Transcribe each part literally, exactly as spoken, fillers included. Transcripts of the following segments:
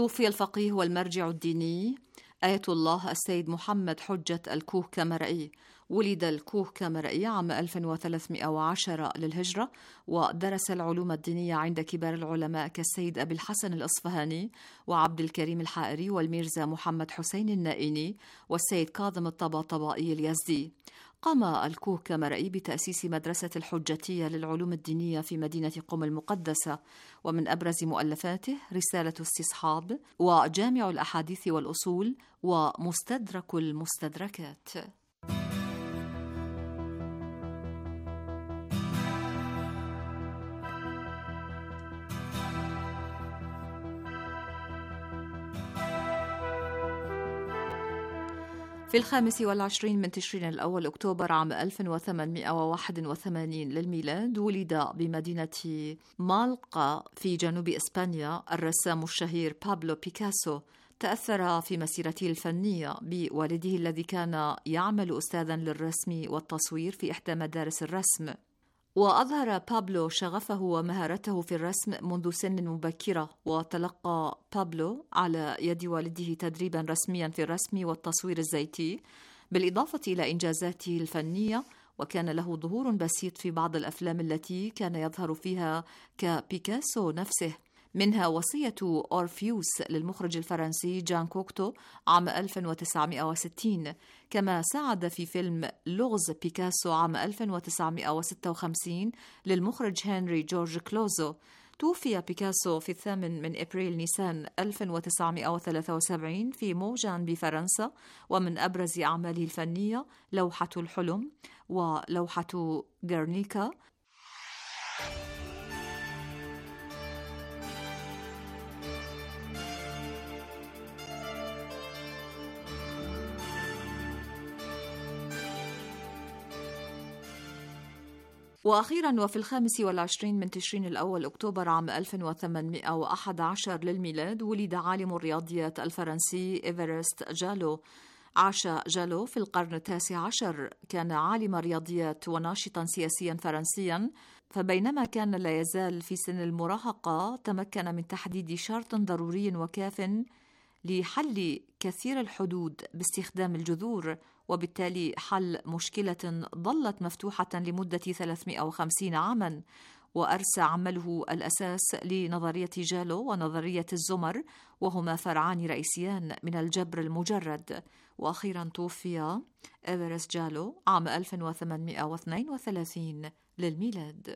توفي الفقيه والمرجع الديني آية الله السيد محمد حجة الكوهكمرئي. ولد الكوهكمرئي عام ألف وثلاثمائة وعشرة للهجرة، ودرس العلوم الدينية عند كبار العلماء كالسيد أبي الحسن الأصفهاني وعبد الكريم الحائري والميرزا محمد حسين النائيني والسيد كاظم الطباطبائي اليزدي. قام الكوهكمرئي بتأسيس مدرسة الحجتية للعلوم الدينية في مدينة قم المقدسة، ومن أبرز مؤلفاته رسالة استصحاب وجامع الأحاديث والأصول ومستدرك المستدركات. في الخامس والعشرين من تشرين الأول أكتوبر عام ألف وثمانمائة وواحد وثمانين للميلاد ولد بمدينة مالقا في جنوب إسبانيا الرسام الشهير بابلو بيكاسو. تأثر في مسيرته الفنية بوالده الذي كان يعمل أستاذا للرسم والتصوير في إحدى مدارس الرسم، وأظهر بابلو شغفه ومهارته في الرسم منذ سن مبكرة، وتلقى بابلو على يد والده تدريبا رسميا في الرسم والتصوير الزيتي، بالإضافة إلى إنجازاته الفنية، وكان له ظهور بسيط في بعض الأفلام التي كان يظهر فيها كبيكاسو نفسه، منها وصية أورفيوس للمخرج الفرنسي جان كوكتو عام ألف وتسعمائة وستين، كما ساعد في فيلم لغز بيكاسو عام ألف وتسعمائة وستة وخمسين للمخرج هنري جورج كلوزو. توفي بيكاسو في الثامن من إبريل نيسان ألف وتسعمائة وثلاثة وسبعين في موجان بفرنسا، ومن أبرز أعماله الفنية لوحة الحلم ولوحة غرنيكا. وأخيرا وفي الخامس والعشرين من تشرين الأول أكتوبر عام ألف وثمانمائة وأحد عشر للميلاد ولد عالم الرياضيات الفرنسي إيفارست جالو. عاش جالو في القرن التاسع عشر، كان عالم رياضيات وناشطا سياسيا فرنسيا، فبينما كان لا يزال في سن المراهقة تمكن من تحديد شرط ضروري وكاف لحل كثير الحدود باستخدام الجذور، وبالتالي حل مشكلة ظلت مفتوحة لمدة ثلاثمائة وخمسين عاما، وأرسى عمله الأساس لنظرية جالو ونظرية الزمر، وهما فرعان رئيسيان من الجبر المجرد. وأخيرا توفي إيفارست جالو عام ألف وثمانمائة واثنين وثلاثين للميلاد.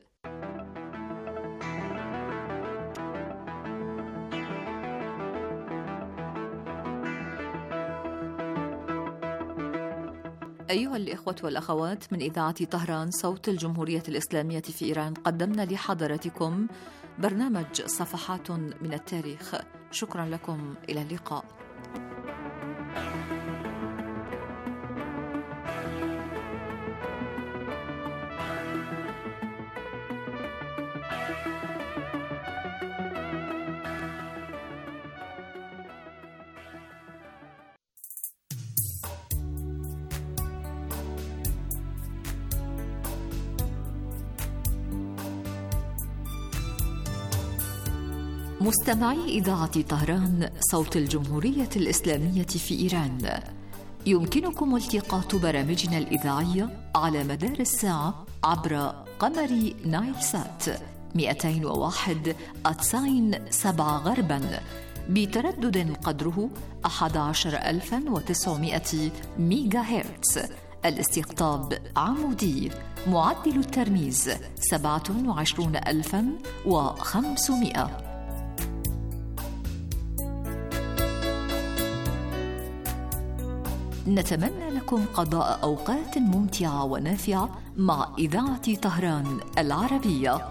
أيها الإخوة والأخوات، من إذاعة طهران صوت الجمهورية الإسلامية في إيران قدمنا لحضراتكم برنامج صفحات من التاريخ. شكرا لكم، إلى اللقاء. مستمعي إذاعة طهران صوت الجمهورية الإسلامية في إيران، يمكنكم التقاط برامجنا الإذاعية على مدار الساعة عبر قمر نايل سات مئتين وواحد أتساين سبعة غربا بتردد قدره أحد عشر ألفا وتسعمائة ميجا هرتز. الاستقطاب عمودي. معدل الترميز سبعة وعشرون ألفا وخمسمائة. نتمنى لكم قضاء أوقات ممتعة ونافعة مع إذاعة طهران العربية.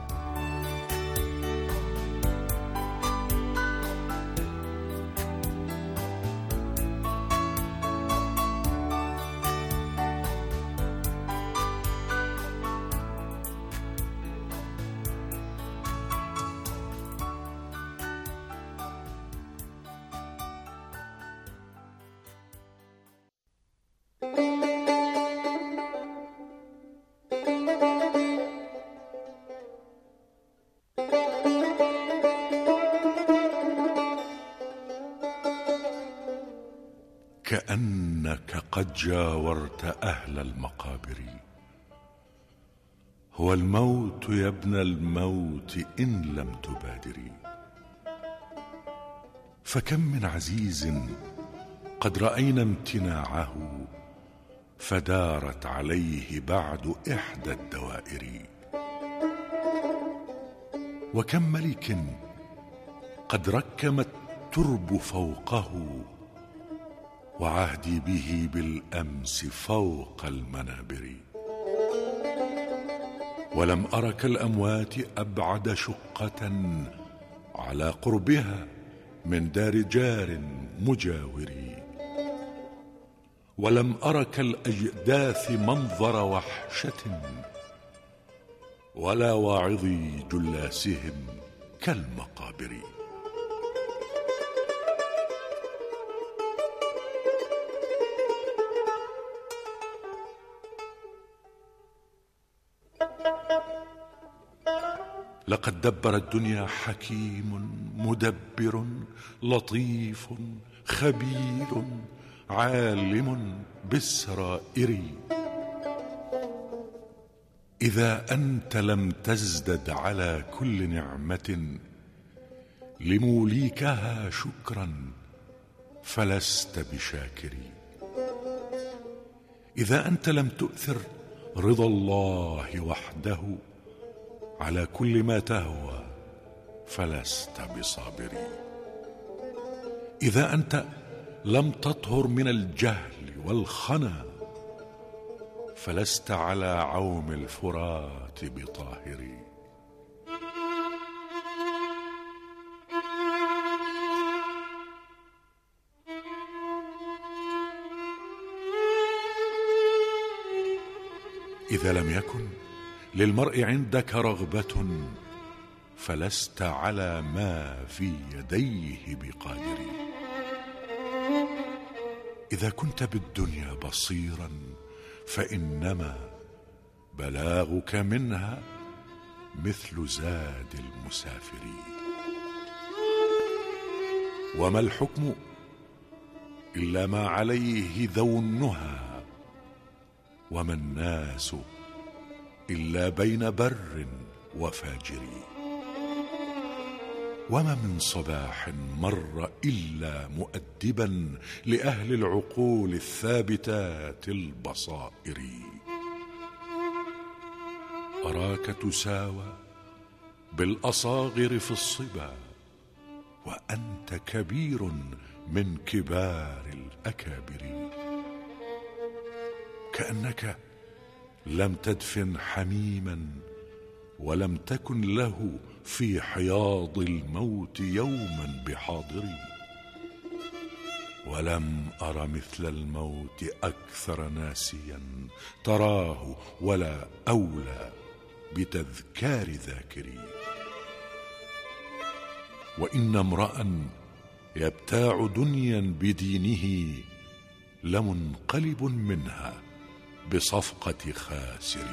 كأنك قد جاورت أهل المقابر. هو الموت يا ابن الموت إن لم تبادري. فكم من عزيز قد رأينا امتناعه فدارت عليه بعد إحدى الدوائر. وكم ملك قد ركم الترب فوقه وعهدي به بالأمس فوق المنابر. ولم أر كالأموات أبعد شقة على قربها من دار جار مجاور. ولم أر كالأجداث منظر وحشة ولا واعظي جلاسهم كالمقابر. لقد دبر الدنيا حكيم مدبر لطيف خبير عالم بالسرائر. إذا أنت لم تزدد على كل نعمة لموليكها شكرا فلست بشاكر. إذا أنت لم تؤثر رضا الله وحده على كل ما تهوى فلست بصابر. إذا أنت لم تطهر من الجهل والخنا فلست على عوم الفرات بطاهر. إذا لم يكن للمرء عندك رغبة فلست على ما في يديه بقادر. إذا كنت بالدنيا بصيرا فإنما بلاغك منها مثل زاد المسافر. وما الحكم إلا ما عليه ذو النهى وما الناس إلا بين بر وفاجر. وما من صباح مر إلا مؤدبا لأهل العقول الثابتات البصائر. أراك تساوى بالأصاغر في الصبا وأنت كبير من كبار الأكابر. كأنك لم تدفن حميما ولم تكن له في حياض الموت يوما بحاضر. ولم أر مثل الموت أكثر ناسيا تراه ولا أولى بتذكار ذاكري. وإن امرأ يبتاع دنيا بدينه لمنقلب منها بصفقة خاسر.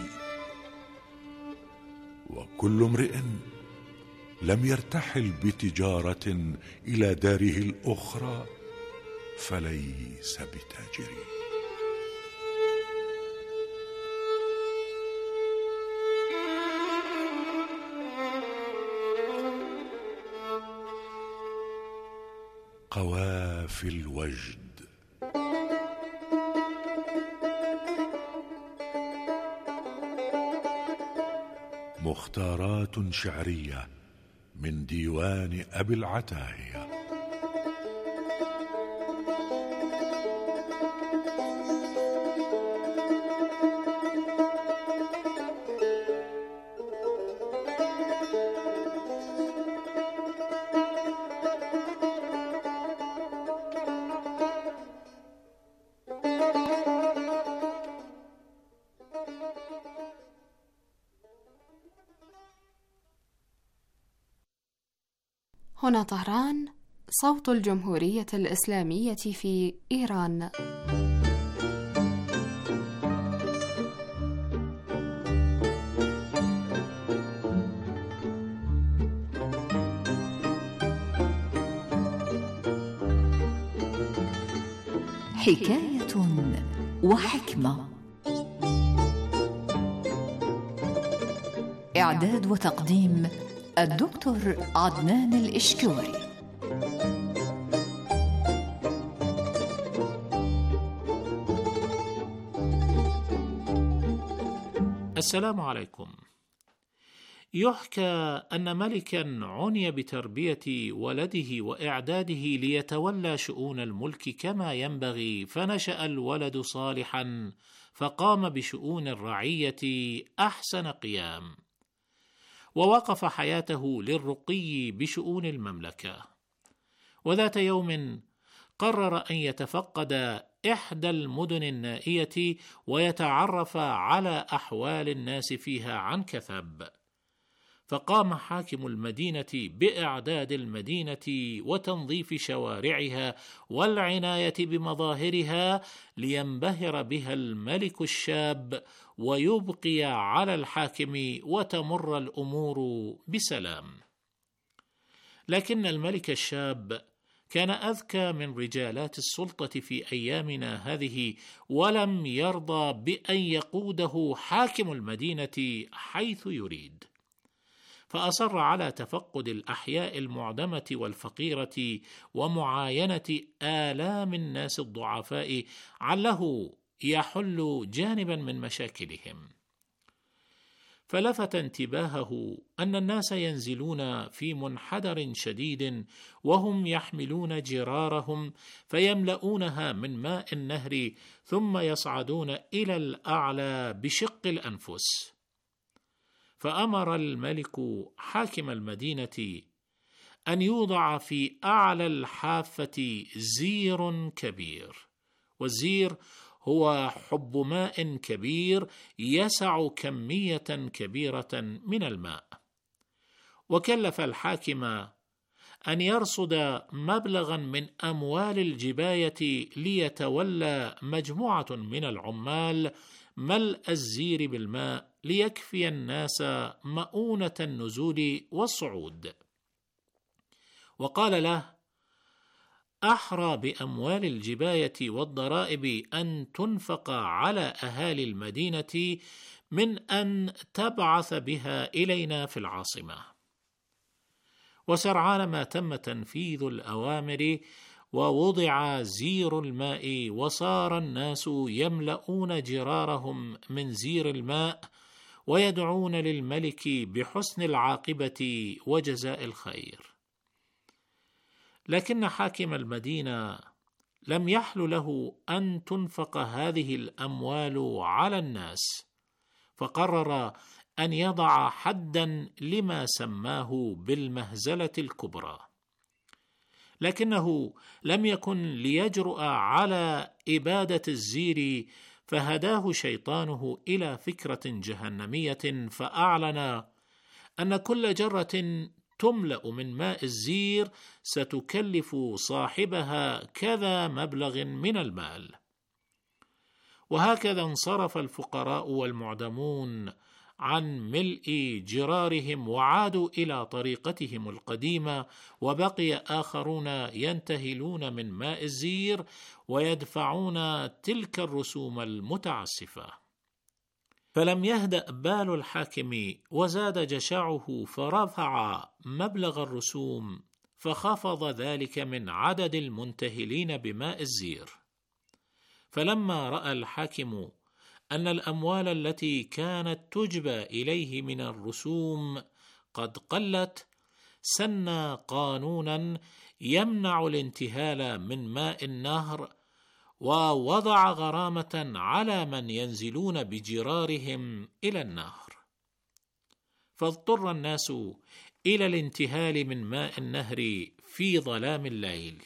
وكل امرئ لم يرتحل بتجارة إلى داره الأخرى فليس بتاجر. قوافي الوجد. مختارات شعرية من ديوان أبي العتاهية. هنا طهران، صوت الجمهورية الإسلامية في إيران. حكاية وحكمة. إعداد وتقديم الدكتور عدنان الإشكوري. السلام عليكم. يحكى أن ملكا عني بتربية ولده وإعداده ليتولى شؤون الملك كما ينبغي، فنشأ الولد صالحا فقام بشؤون الرعية أحسن قيام، ووقف حياته للرقي بشؤون المملكة. وذات يوم قرر أن يتفقد إحدى المدن النائية ويتعرف على أحوال الناس فيها عن كثب. فقام حاكم المدينة بإعداد المدينة وتنظيف شوارعها والعناية بمظاهرها لينبهر بها الملك الشاب ويبقي على الحاكم وتمر الأمور بسلام. لكن الملك الشاب كان أذكى من رجالات السلطة في أيامنا هذه، ولم يرضى بأن يقوده حاكم المدينة حيث يريد، فأصر على تفقد الأحياء المعدمة والفقيرة ومعاينة آلام الناس الضعفاء عله يحل جانبا من مشاكلهم. فلفت انتباهه أن الناس ينزلون في منحدر شديد وهم يحملون جرارهم فيملؤونها من ماء النهر ثم يصعدون إلى الأعلى بشق الأنفس. فأمر الملك حاكم المدينة أن يوضع في أعلى الحافة زير كبير، والزير هو حب ماء كبير يسع كمية كبيرة من الماء. وكلف الحاكم أن يرصد مبلغا من أموال الجباية ليتولى مجموعة من العمال ملء الزير بالماء ليكفي الناس مؤونة النزول والصعود. وقال له: أحرى بأموال الجباية والضرائب أن تنفق على أهالي المدينة من أن تبعث بها إلينا في العاصمة. وسرعان ما تم تنفيذ الأوامر ووضع زير الماء، وصار الناس يملؤون جرارهم من زير الماء ويدعون للملك بحسن العاقبة وجزاء الخير. لكن حاكم المدينة لم يحل له أن تنفق هذه الأموال على الناس، فقرر أن يضع حدا لما سماه بالمهزلة الكبرى. لكنه لم يكن ليجرؤ على إبادة الزير، فهداه شيطانه إلى فكرة جهنمية، فأعلن أن كل جرة تملأ من ماء الزير ستكلف صاحبها كذا مبلغ من المال. وهكذا انصرف الفقراء والمعدمون عن ملء جرارهم وعادوا إلى طريقتهم القديمة، وبقي آخرون ينتهلون من ماء الزير ويدفعون تلك الرسوم المتعسفة. فلم يهدأ بال الحاكم وزاد جشعه، فرفع مبلغ الرسوم فخفض ذلك من عدد المنتهلين بماء الزير. فلما رأى الحاكم أن الأموال التي كانت تجبى إليه من الرسوم قد قلت، سن قانونا يمنع الانتهال من ماء النهر، ووضع غرامة على من ينزلون بجرارهم إلى النهر. فاضطر الناس إلى الانتهال من ماء النهر في ظلام الليل.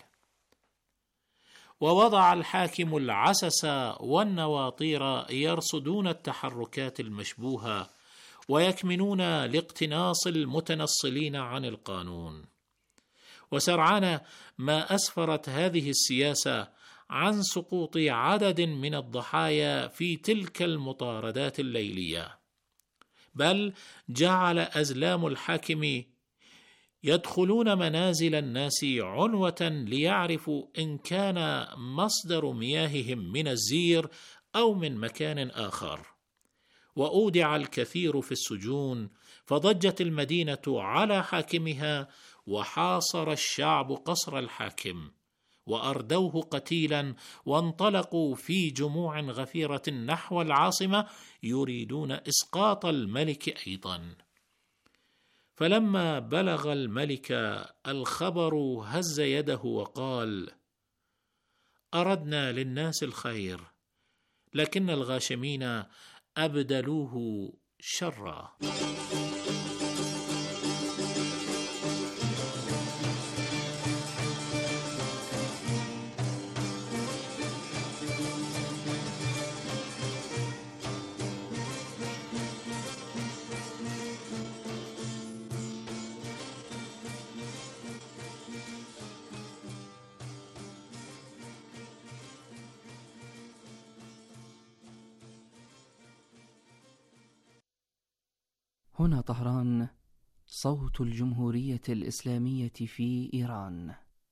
ووضع الحاكم العسس والنواطير يرصدون التحركات المشبوهة ويكمنون لاقتناص المتنصلين عن القانون. وسرعان ما أسفرت هذه السياسة عن سقوط عدد من الضحايا في تلك المطاردات الليلية، بل جعل أزلام الحاكم يدخلون منازل الناس عنوة ليعرفوا إن كان مصدر مياههم من الزير أو من مكان آخر. وأودع الكثير في السجون، فضجت المدينة على حاكمها، وحاصر الشعب قصر الحاكم، وأردوه قتيلا، وانطلقوا في جموع غفيرة نحو العاصمة يريدون إسقاط الملك أيضا. فلما بلغ الملك الخبر هز يده وقال: أردنا للناس الخير، لكن الغاشمين أبدلوه شرا. هنا طهران، صوت الجمهورية الإسلامية في إيران.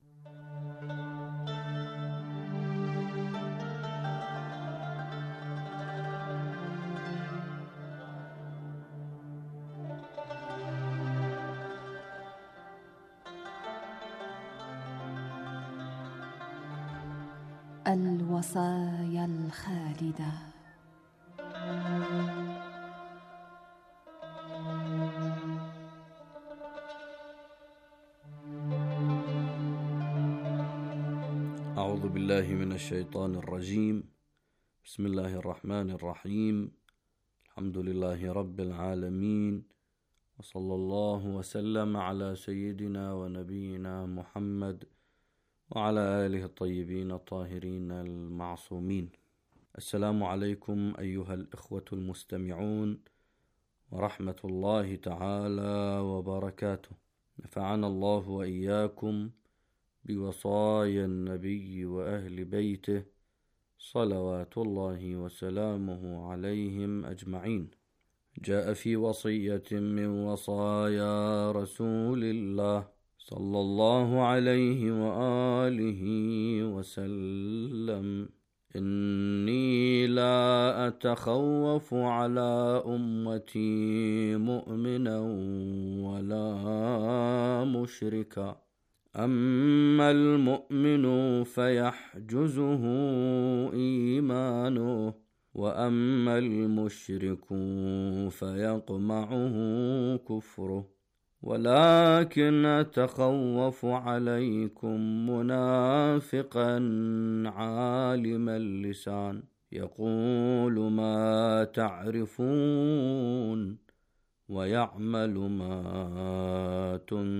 الوصايا الخالدة. أعوذ بالله من الشيطان الرجيم. بسم الله الرحمن الرحيم. الحمد لله رب العالمين، وصلى الله وسلم على سيدنا ونبينا محمد وعلى آله الطيبين الطاهرين المعصومين. السلام عليكم أيها الإخوة المستمعون، ورحمة الله تعالى وبركاته. نفعنا الله وإياكم بوصايا النبي وأهل بيته صلوات الله وسلامه عليهم أجمعين. جاء في وصية من وصايا رسول الله صلى الله عليه وآله وسلم: إني لا أتخوف على أمتي مؤمنا ولا مشركا، أما المؤمن فيحجزه إيمانه، وأما المشرك فيقمعه كفره، ولكن أتخوف عليكم منافقا عالم اللسان يقول ما تعرفون ويعمل ما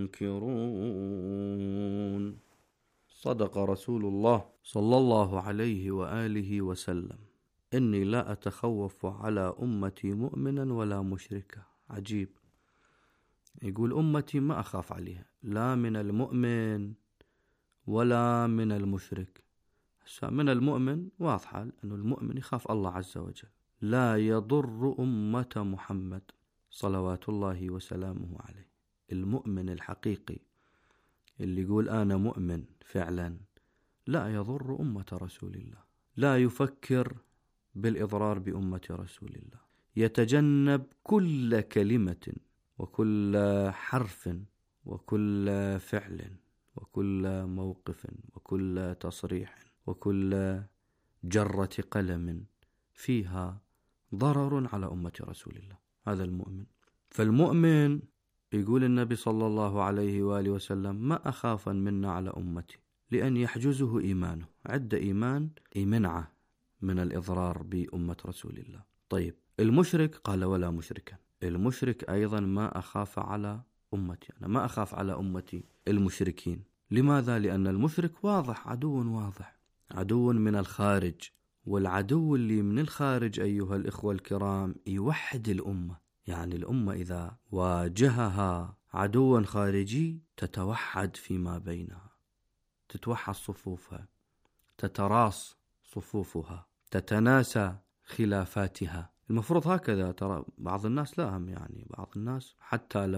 تنكرون. صدق رسول الله صلى الله عليه وآله وسلم: إني لا أتخوف على أمتي مؤمنا ولا مشركا. عجيب، يقول أمتي ما أخاف عليها، لا من المؤمن ولا من المشرك. من المؤمن واضحة، أنه المؤمن يخاف الله عز وجل. لا يضر أمة محمد صلوات الله وسلامه عليه. المؤمن الحقيقي اللي يقول أنا مؤمن فعلا لا يضر أمة رسول الله، لا يفكر بالإضرار بأمة رسول الله، يتجنب كل كلمة وكل حرف وكل فعل وكل موقف وكل تصريح وكل جرة قلم فيها ضرر على أمة رسول الله. هذا المؤمن. فالمؤمن يقول النبي صلى الله عليه وآله وسلم: ما أخافا منا على أمتي، لأن يحجزه إيمانه. عد إيمان يمنعه من الإضرار بأمة رسول الله. طيب، المشرك قال: ولا مشركا. المشرك أيضا ما أخاف على أمتي، أنا ما أخاف على أمتي المشركين. لماذا؟ لأن المشرك واضح، عدو واضح، عدو من الخارج. والعدو اللي من الخارج أيها الإخوة الكرام يوحد الأمة. يعني الأمة إذا واجهها عدو خارجي تتوحد فيما بينها، تتوحد صفوفها، تتراص صفوفها، تتناسى خلافاتها. المفروض هكذا. ترى بعض الناس لا هم، يعني بعض الناس حتى لو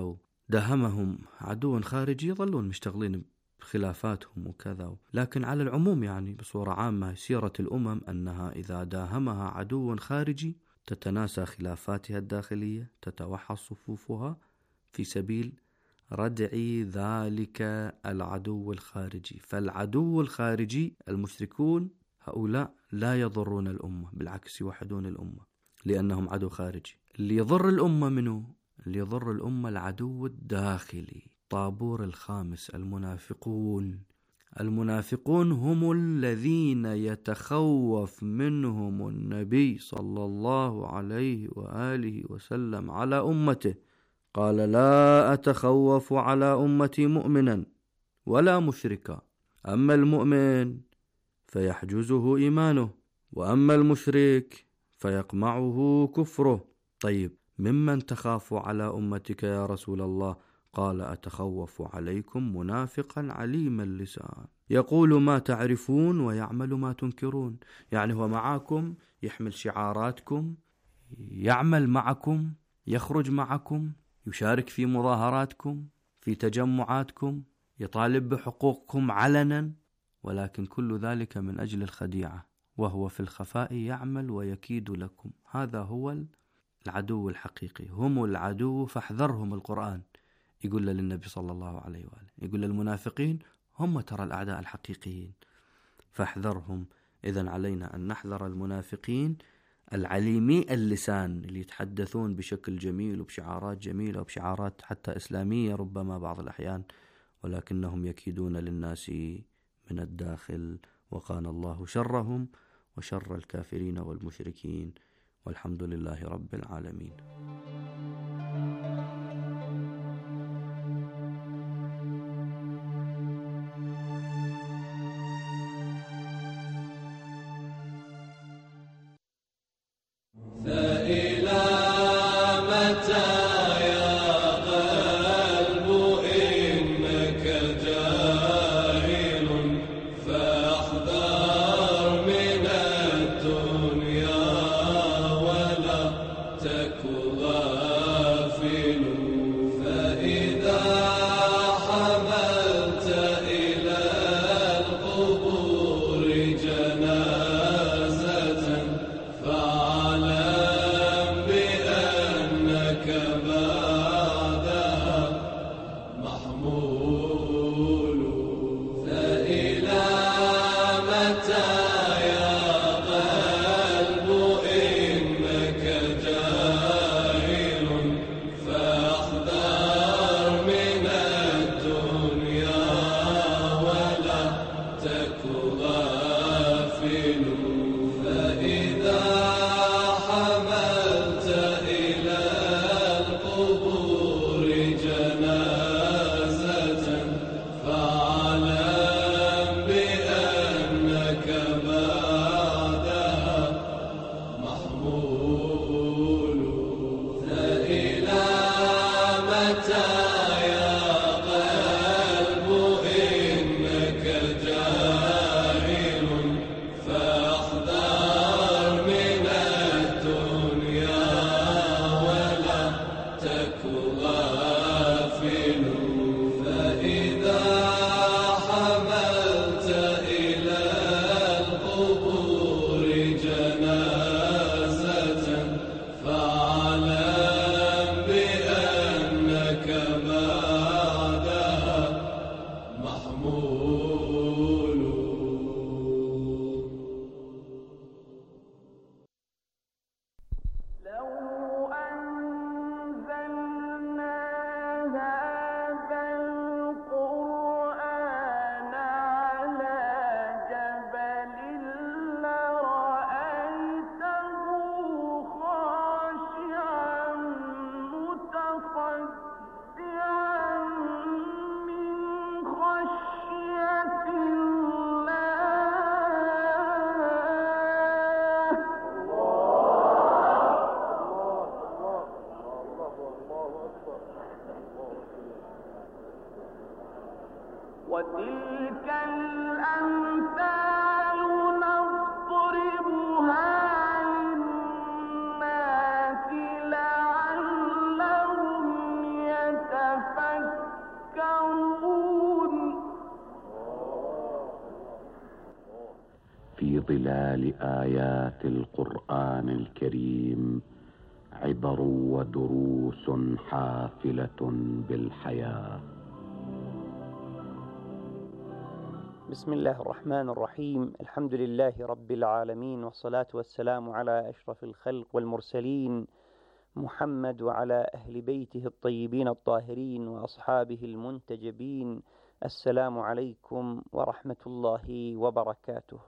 داهمهم عدو خارجي يظلون مشتغلين بخلافاتهم وكذا. لكن على العموم يعني بصورة عامة سيرة الأمم أنها إذا داهمها عدو خارجي تتناسى خلافاتها الداخلية، تتوحد صفوفها في سبيل ردع ذلك العدو الخارجي. فالعدو الخارجي المشركون هؤلاء لا يضرون الأمة، بالعكس يوحدون الأمة لأنهم عدو خارجي. اللي يضر الأمة منه؟ اللي يضر الأمة العدو الداخلي، طابور الخامس، المنافقون. المنافقون هم الذين يتخوف منهم النبي صلى الله عليه وآله وسلم على أمته. قال: لا أتخوف على أمتي مؤمنا ولا مشركا، أما المؤمن فيحجزه إيمانه، وأما المشرك فيقمعه كفره. طيب، ممن تخاف على أمتك يا رسول الله؟ قال: أتخوف عليكم منافقا عليم اللسان يقول ما تعرفون ويعمل ما تنكرون. يعني هو معكم، يحمل شعاراتكم، يعمل معكم، يخرج معكم، يشارك في مظاهراتكم، في تجمعاتكم، يطالب بحقوقكم علنا، ولكن كل ذلك من أجل الخديعة، وهو في الخفاء يعمل ويكيد لكم. هذا هو العدو الحقيقي، هم العدو فاحذرهم. القرآن يقول للنبي صلى الله عليه وآله، يقول للمنافقين هم ترى الأعداء الحقيقيين فاحذرهم. إذن علينا أن نحذر المنافقين العليمي اللسان اللي يتحدثون بشكل جميل وبشعارات جميلة وبشعارات حتى إسلامية ربما بعض الأحيان، ولكنهم يكيدون للناس من الداخل. وقان الله شرهم وشر الكافرين والمشركين، والحمد لله رب العالمين. فأ في ظلال آيات القرآن الكريم عبر ودروس حافلة بالحياة. بسم الله الرحمن الرحيم. الحمد لله رب العالمين، والصلاة والسلام على أشرف الخلق والمرسلين محمد وعلى أهل بيته الطيبين الطاهرين وأصحابه المنتجبين. السلام عليكم ورحمة الله وبركاته.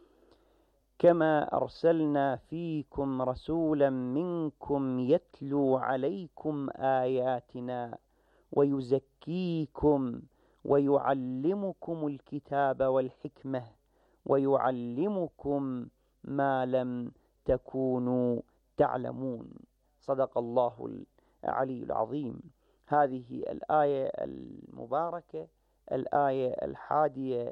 كما أرسلنا فيكم رسولا منكم يتلو عليكم آياتنا ويزكيكم ويعلمكم الكتاب والحكمة ويعلمكم ما لم تكونوا تعلمون. صدق الله العلي العظيم. هذه الآية المباركة الآية الحادية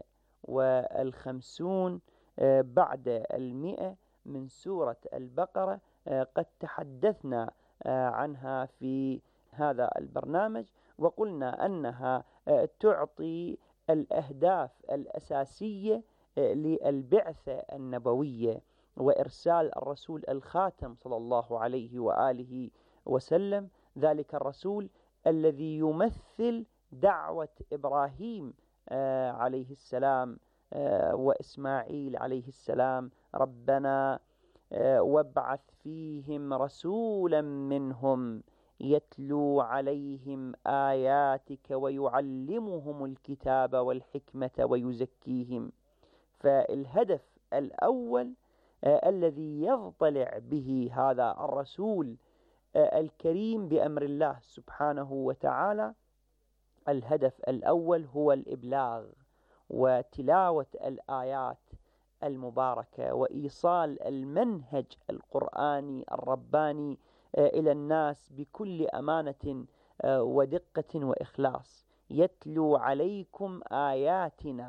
والخمسون بعد المئة من سورة البقرة، قد تحدثنا عنها في هذا البرنامج، وقلنا أنها تعطي الأهداف الأساسية للبعثة النبوية وإرسال الرسول الخاتم صلى الله عليه وآله وسلم، ذلك الرسول الذي يمثل دعوة إبراهيم عليه السلام وإسماعيل عليه السلام: ربنا وابعث فيهم رسولا منهم يتلو عليهم آياتك ويعلمهم الكتاب والحكمة ويزكيهم. فالهدف الأول الذي يضطلع به هذا الرسول الكريم بأمر الله سبحانه وتعالى، الهدف الأول هو الإبلاغ وتلاوة الآيات المباركة وإيصال المنهج القرآني الرباني إلى الناس بكل أمانة ودقة وإخلاص. يتلو عليكم آياتنا.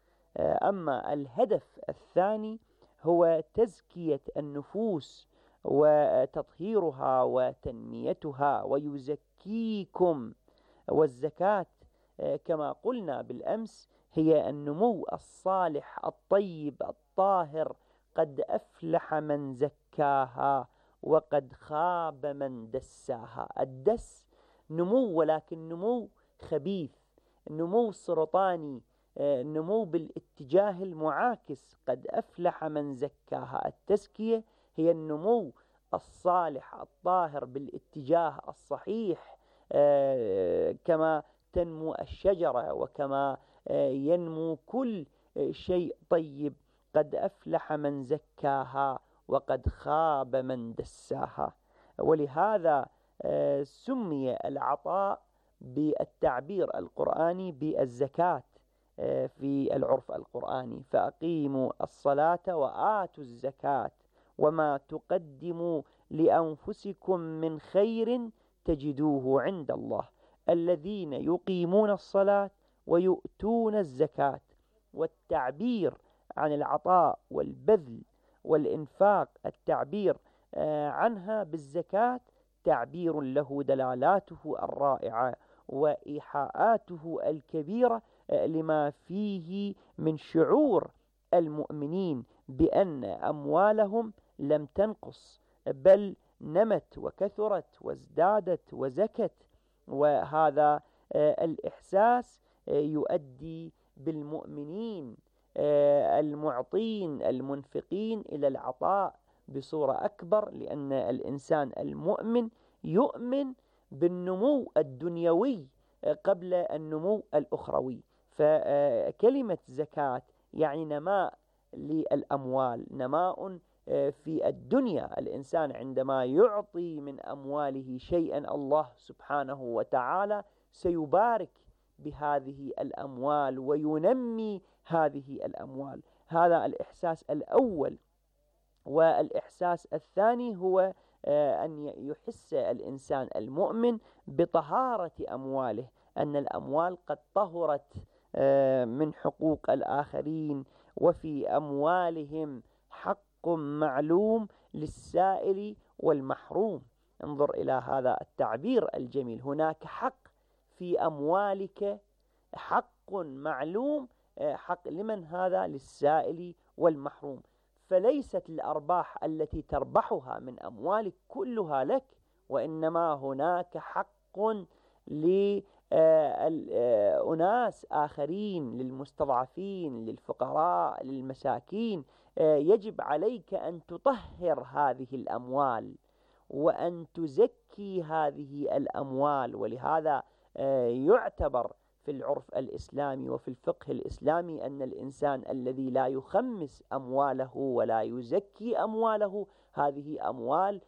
أما الهدف الثاني هو تزكية النفوس وتطهيرها وتنميتها ويزكيكم. والزكاة كما قلنا بالأمس هي النمو الصالح الطيب الطاهر. قد أفلح من زكاها وقد خاب من دساها. الدس نمو، ولكن نمو خبيث، نمو سرطاني، نمو بالاتجاه المعاكس. قد أفلح من زكاها. التزكية هي النمو الصالح الطاهر بالاتجاه الصحيح، كما تنمو الشجرة وكما ينمو كل شيء طيب. قد أفلح من زكاها وقد خاب من دساها. ولهذا سمي العطاء بالتعبير القرآني بالزكاة في العرف القرآني: فأقيموا الصلاة وآتوا الزكاة وما تقدموا لأنفسكم من خير تجدوه عند الله الذين يقيمون الصلاة ويؤتون الزكاة. والتعبير عن العطاء والبذل والإنفاق، التعبير عنها بالزكاة تعبير له دلالاته الرائعة وإيحاءاته الكبيرة لما فيه من شعور المؤمنين بأن أموالهم لم تنقص بل نمت وكثرت وازدادت وزكت. وهذا الإحساس يؤدي بالمؤمنين المعطين المنفقين إلى العطاء بصورة أكبر، لأن الإنسان المؤمن يؤمن بالنمو الدنيوي قبل النمو الأخروي. فكلمة زكاة يعني نماء للأموال، نماء في الدنيا. الإنسان عندما يعطي من أمواله شيئا الله سبحانه وتعالى سيبارك بهذه الأموال وينمي هذه الأموال. هذا الإحساس الأول. والإحساس الثاني هو أن يحس الإنسان المؤمن بطهارة أمواله، أن الأموال قد طهرت من حقوق الآخرين، وفي أموالهم حق معلوم للسائل والمحروم. انظر إلى هذا التعبير الجميل: هناك حق في أموالك، حق معلوم حق لمن هذا؟ للسائل والمحروم. فليست الأرباح التي تربحها من أموالك كلها لك، وإنما هناك حق لأناس آخرين، للمستضعفين، للفقراء، للمساكين. يجب عليك أن تطهر هذه الأموال وأن تزكي هذه الأموال. ولهذا يعتبر في العرف الإسلامي وفي الفقه الإسلامي أن الإنسان الذي لا يخمس أمواله ولا يزكي أمواله، هذه أموال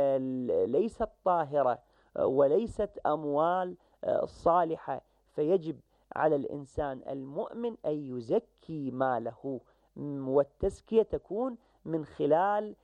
ليست طاهرة وليست أموال صالحة. فيجب على الإنسان المؤمن أن يزكي ماله، والتزكية تكون من خلال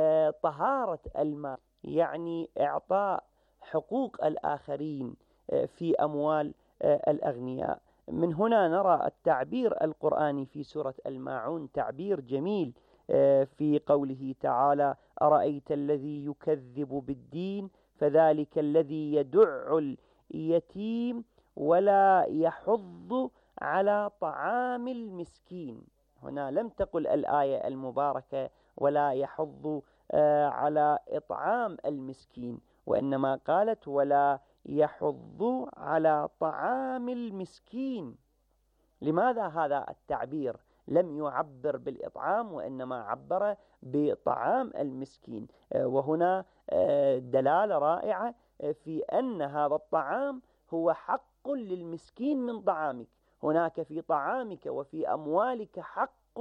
طهارة المال، يعني إعطاء حقوق الآخرين في أموال الأغنياء. من هنا نرى التعبير القرآني في سورة الماعون تعبير جميل في قوله تعالى: أرأيت الذي يكذب بالدين فذلك الذي يدع اليتيم ولا يحض على طعام المسكين. هنا لم تقل الآية المباركة ولا يحض على إطعام المسكين، وإنما قالت ولا يحض على طعام المسكين. لماذا هذا التعبير؟ لم يعبر بالإطعام وإنما عبر بطعام المسكين. وهنا دلالة رائعة في أن هذا الطعام هو حق للمسكين من طعامك. هناك في طعامك وفي أموالك حق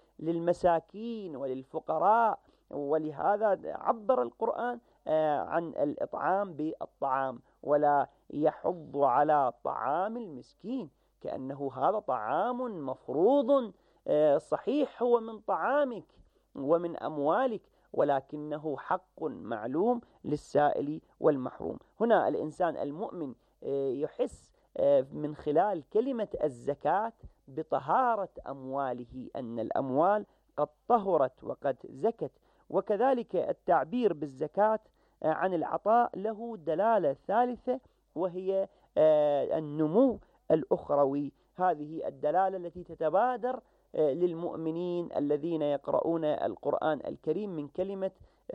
للمساكين وللفقراء، ولهذا عبر القرآن عن الإطعام بالطعام: ولا يحض على طعام المسكين، كأنه هذا طعام مفروض صحيح هو من طعامك ومن أموالك، ولكنه حق معلوم للسائل والمحروم. هنا الإنسان المؤمن يحس من خلال كلمة الزكاة بطهارة أمواله، أن الأموال قد طهرت وقد زكت. وكذلك التعبير بالزكاة عن العطاء له دلالة ثالثة، وهي النمو الأخروي. هذه الدلالة التي تتبادر للمؤمنين الذين يقرؤون القرآن الكريم من كلمة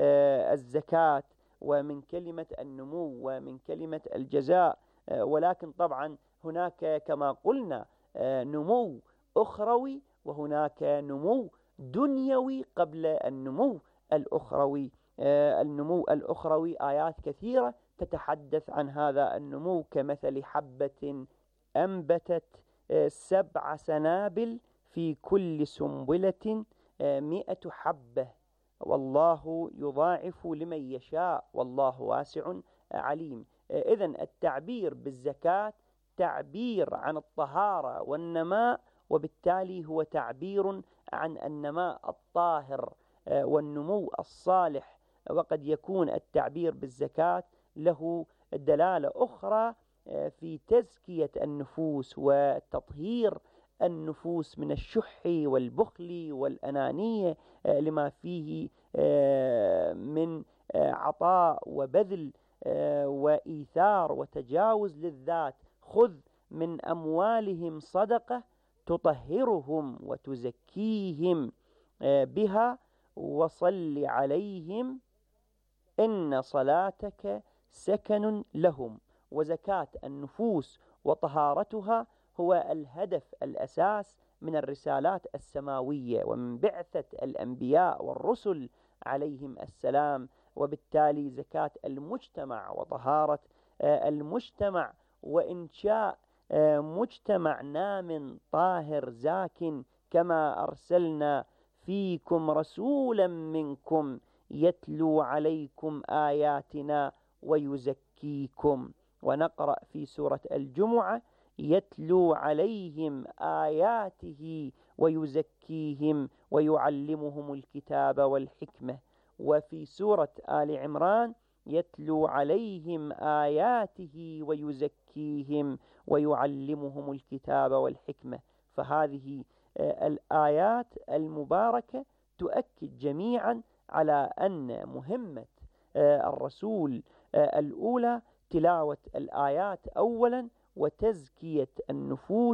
الزكاة ومن كلمة النمو ومن كلمة الجزاء. ولكن طبعا هناك كما قلنا نمو أخروي وهناك نمو دنيوي قبل النمو الأخروي. النمو الأخروي آيات كثيرة تتحدث عن هذا النمو، كمثل حبة أنبتت سبع سنابل في كل سنبلة مئة حبة والله يضاعف لمن يشاء والله واسع عليم. إذن التعبير بالزكاة تعبير عن الطهارة والنماء، وبالتالي هو تعبير عن النماء الطاهر والنمو الصالح. وقد يكون التعبير بالزكاة له دلالة أخرى في تزكية النفوس وتطهير النفوس من الشح والبخل والأنانية، لما فيه من عطاء وبذل وإيثار وتجاوز للذات. خذ من أموالهم صدقة تطهرهم وتزكيهم بها وصل عليهم إن صلاتك سكن لهم. وزكاة النفوس وطهارتها هو الهدف الأساس من الرسالات السماوية ومن بعثة الأنبياء والرسل عليهم السلام. وبالتالي زكاة المجتمع وطهارة المجتمع وإنشاء مجتمع نام طاهر زاك، كما أرسلنا فيكم رسولا منكم يتلو عليكم آياتنا ويزكيكم. ونقرأ في سورة الجمعة: يتلو عليهم آياته ويزكيهم ويعلمهم الكتاب والحكمة. وفي سورة آل عمران: يتلو عليهم آياته ويزكيهم ويعلمهم الكتاب والحكمة. فهذه الآيات المباركة تؤكد جميعا على أن مهمة الرسول الأولى تلاوة الآيات أولا وتزكية النفوس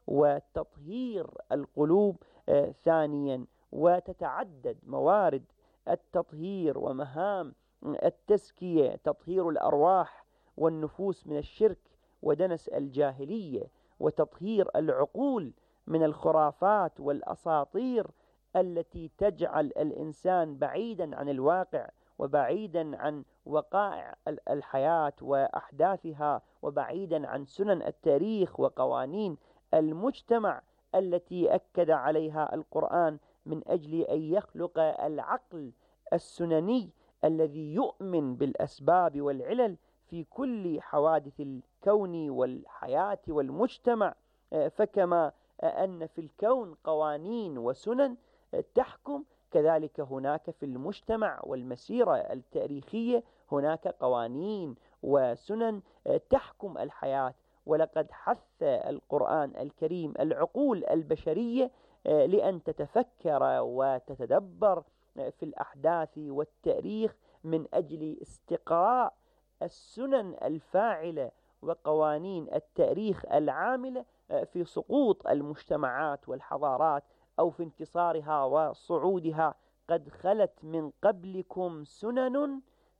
وتطهير القلوب ثانيا، وتتعدد موارد التطهير ومهام التزكية، تطهير الأرواح والنفوس من الشرك ودنس الجاهلية، وتطهير العقول من الخرافات والأساطير التي تجعل الإنسان بعيدا عن الواقع وبعيدا عن وقائع الحياة وأحداثها، وبعيدا عن سنن التاريخ وقوانين المجتمع التي أكد عليها القرآن من أجل أن يخلق العقل السنني الذي يؤمن بالأسباب والعلل في كل حوادث الكون والحياة والمجتمع. فكما أن في الكون قوانين وسنن تحكم، كذلك هناك في المجتمع والمسيرة التاريخية هناك قوانين وسنن تحكم الحياة. ولقد حث القرآن الكريم العقول البشرية لأن تتفكر وتتدبر في الأحداث والتاريخ من أجل استقراء السنن الفاعلة وقوانين التاريخ العاملة في سقوط المجتمعات والحضارات أو في انتصارها وصعودها. قد خلت من قبلكم سنن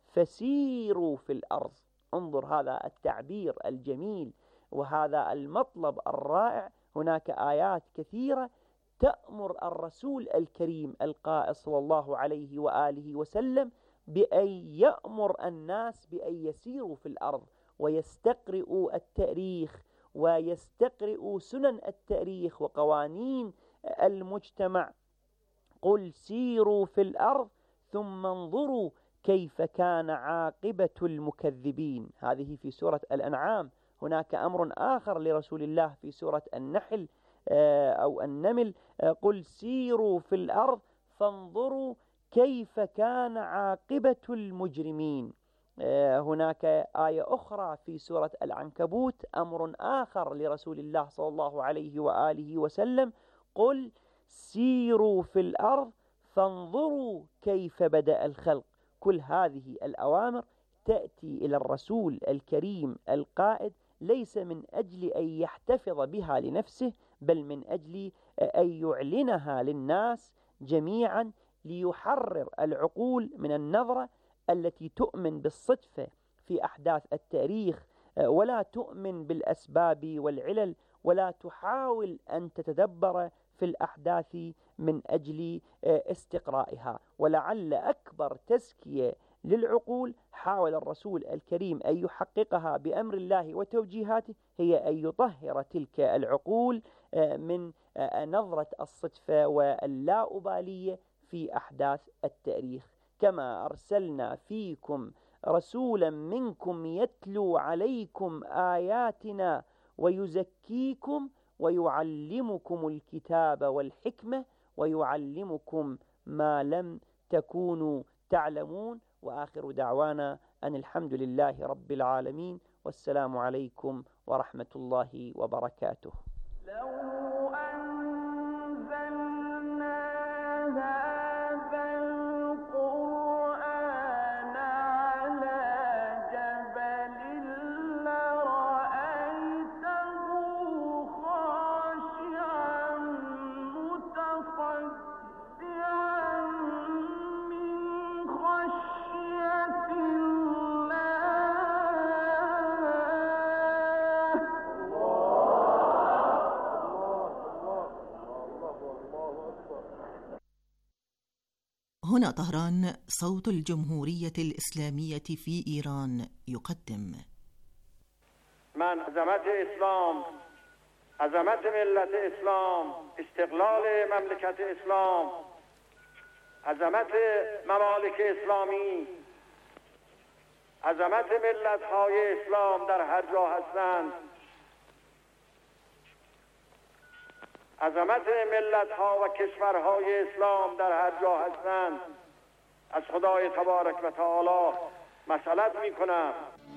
فسيروا في الأرض. انظر هذا التعبير الجميل وهذا المطلب الرائع. هناك آيات كثيرة تأمر الرسول الكريم القائد صلى الله عليه وآله وسلم بأن يأمر الناس بأن يسيروا في الأرض ويستقرئوا التاريخ ويستقرئوا سنن التاريخ وقوانين المجتمع. قل سيروا في الأرض ثم انظروا كيف كان عاقبة المكذبين. هذه في سورة الأنعام. هناك أمر آخر لرسول الله في سورة النحل أو النمل: قل سيروا في الأرض فانظروا كيف كان عاقبة المجرمين. هناك آية أخرى في سورة العنكبوت، أمر آخر لرسول الله صلى الله عليه وآله وسلم: قل سيروا في الأرض فانظروا كيف بدأ الخلق. كل هذه الأوامر تأتي إلى الرسول الكريم القائد ليس من أجل أن يحتفظ بها لنفسه، بل من أجل أن يعلنها للناس جميعا ليحرر العقول من النظرة التي تؤمن بالصدفة في أحداث التاريخ ولا تؤمن بالأسباب والعلل ولا تحاول أن تتدبر في الأحداث من أجل استقرائها. ولعل أكبر تزكية للعقول حاول الرسول الكريم أن يحققها بأمر الله وتوجيهاته هي أن يطهر تلك العقول من نظرة الصدفة واللاؤبالية في أحداث التاريخ. كما أرسلنا فيكم رسولا منكم يتلو عليكم آياتنا ويزكيكم ويعلمكم الكتاب والحكمة ويعلمكم ما لم تكونوا تعلمون. وآخر دعوانا أن الحمد لله رب العالمين، والسلام عليكم ورحمة الله وبركاته. لو أنزلنا هذا القرآن على جبل لرأيته خاشعا متصدعا من خشية هنا طهران، صوت الجمهورية الإسلامية في إيران يقدم. من عظمت اسلام، عظمت ملت اسلام، استقلال مملکت اسلام، عظمت ممالک اسلامی، عظمت ملت های اسلام در هر جا هستند، عظمت ملت ها و کشورهای اسلام در هر جا هستند، از خدای تبارک و تعالی مسئلت می کنم.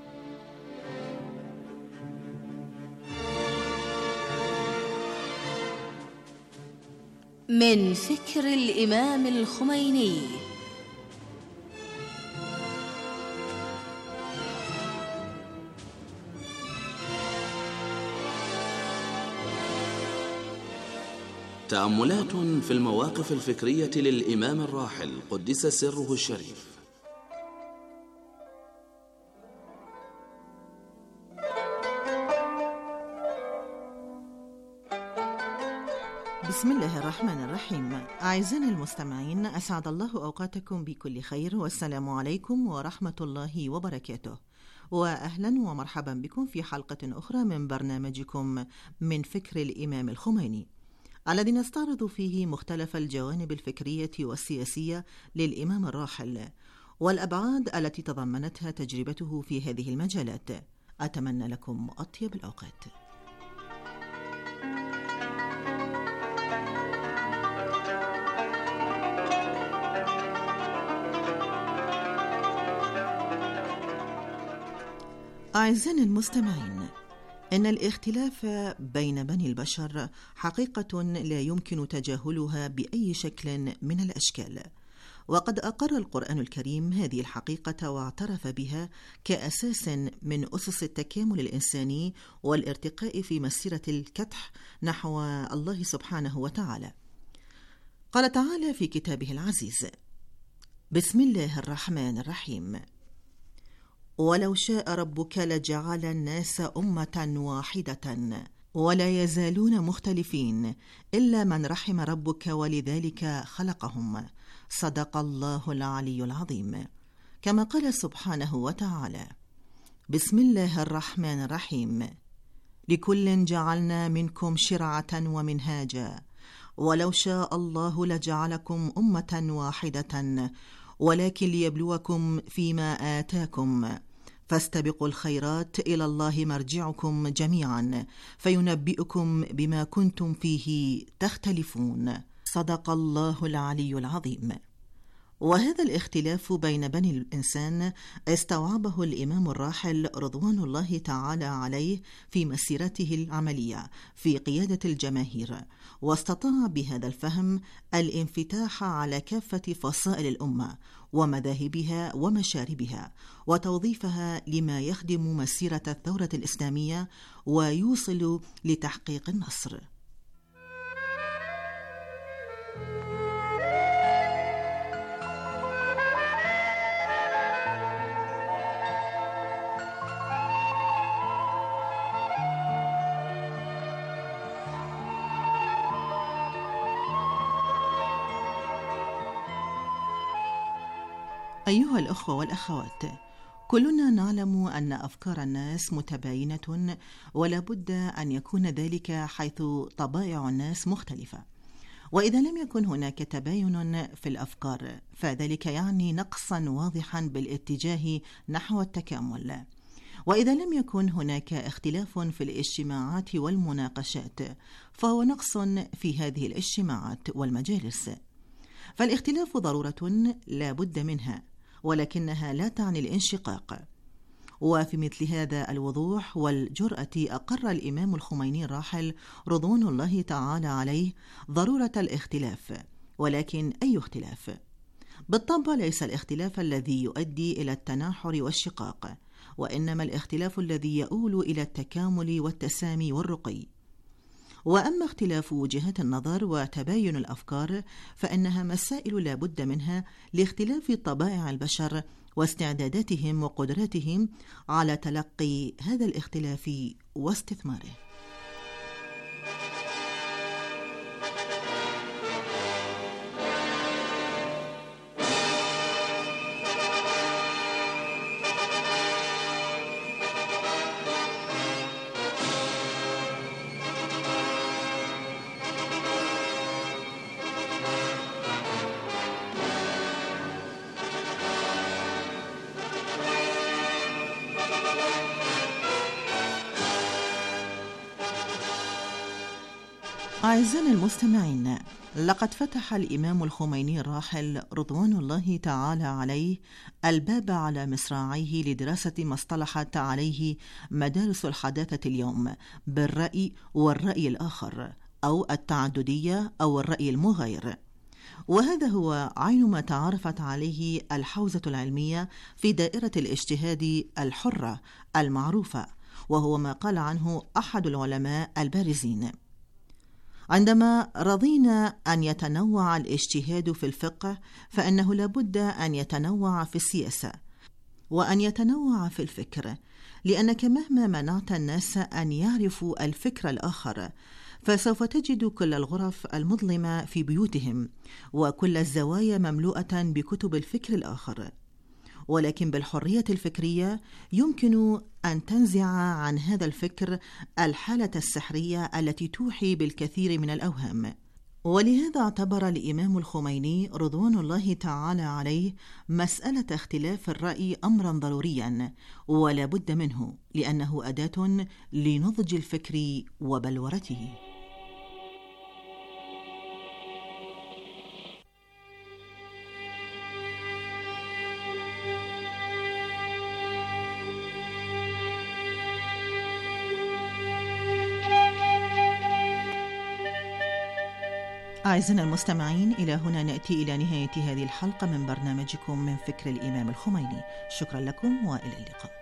من فكر الإمام الخميني. تأملات في المواقف الفكرية للإمام الراحل قدس سره الشريف. بسم الله الرحمن الرحيم. أعزائنا المستمعين، أسعد الله أوقاتكم بكل خير، والسلام عليكم ورحمة الله وبركاته، وأهلا ومرحبا بكم في حلقة أخرى من برنامجكم من فكر الإمام الخميني، الذي نستعرض فيه مختلف الجوانب الفكرية والسياسية للإمام الراحل والأبعاد التي تضمنتها تجربته في هذه المجالات. أتمنى لكم أطيب الأوقات. أعزائنا المستمعين، إن الاختلاف بين بني البشر حقيقة لا يمكن تجاهلها بأي شكل من الأشكال، وقد أقر القرآن الكريم هذه الحقيقة واعترف بها كأساس من أسس التكامل الإنساني والارتقاء في مسيرة الكدح نحو الله سبحانه وتعالى. قال تعالى في كتابه العزيز: بسم الله الرحمن الرحيم: ولو شاء ربك لجعل الناس أمة واحدة ولا يزالون مختلفين إلا من رحم ربك ولذلك خلقهم. صدق الله العلي العظيم. كما قال سبحانه وتعالى: بسم الله الرحمن الرحيم: لكل جعلنا منكم شرعة ومنهاجا ولو شاء الله لجعلكم أمة واحدة ولكن ليبلوكم فيما آتاكم فاستبقوا الخيرات إلى الله مرجعكم جميعا فينبئكم بما كنتم فيه تختلفون. صدق الله العلي العظيم. وهذا الاختلاف بين بني الإنسان استوعبه الإمام الراحل رضوان الله تعالى عليه في مسيرته العملية في قيادة الجماهير، واستطاع بهذا الفهم الانفتاح على كافة فصائل الأمة ومذاهبها ومشاربها، وتوظيفها لما يخدم مسيرة الثورة الإسلامية ويوصل لتحقيق النصر. أيها الأخوة والأخوات، كلنا نعلم أن أفكار الناس متباينة، ولا بد أن يكون ذلك حيث طبائع الناس مختلفة. وإذا لم يكن هناك تباين في الأفكار فذلك يعني نقصا واضحا بالاتجاه نحو التكامل. وإذا لم يكن هناك اختلاف في الاجتماعات والمناقشات فهو نقص في هذه الاجتماعات والمجالس. فالاختلاف ضرورة لا بد منها، ولكنها لا تعني الانشقاق. وفي مثل هذا الوضوح والجرأة أقر الإمام الخميني الراحل رضوان الله تعالى عليه ضرورة الاختلاف. ولكن أي اختلاف؟ بالطبع ليس الاختلاف الذي يؤدي إلى التناحر والشقاق، وإنما الاختلاف الذي يؤول إلى التكامل والتسامي والرقي. وأما اختلاف وجهات النظر وتباين الأفكار فإنها مسائل لا بد منها لاختلاف طبائع البشر واستعداداتهم وقدراتهم على تلقي هذا الاختلاف واستثماره. أعزائنا المستمعين، لقد فتح الإمام الخميني الراحل رضوان الله تعالى عليه الباب على مصراعيه لدراسة ما اصطلحت عليه مدارس الحداثة اليوم بالرأي والرأي الآخر، أو التعددية أو الرأي المغاير. وهذا هو عين ما تعرفت عليه الحوزة العلمية في دائرة الاجتهاد الحرة المعروفة، وهو ما قال عنه أحد العلماء البارزين: عندما رضينا أن يتنوع الاجتهاد في الفقه، فإنه لابد أن يتنوع في السياسة وأن يتنوع في الفكر، لأنك مهما منعت الناس أن يعرفوا الفكر الآخر فسوف تجد كل الغرف المظلمة في بيوتهم وكل الزوايا مملوءة بكتب الفكر الآخر. ولكن بالحرية الفكرية يمكن أن تنزع عن هذا الفكر الحالة السحرية التي توحي بالكثير من الأوهام. ولهذا اعتبر الإمام الخميني رضوان الله تعالى عليه مسألة اختلاف الرأي أمرا ضروريا ولا بد منه، لأنه أداة لنضج الفكر وبلورته. أعزائنا المستمعين، إلى هنا نأتي إلى نهاية هذه الحلقة من برنامجكم من فكر الإمام الخميني. شكرا لكم وإلى اللقاء.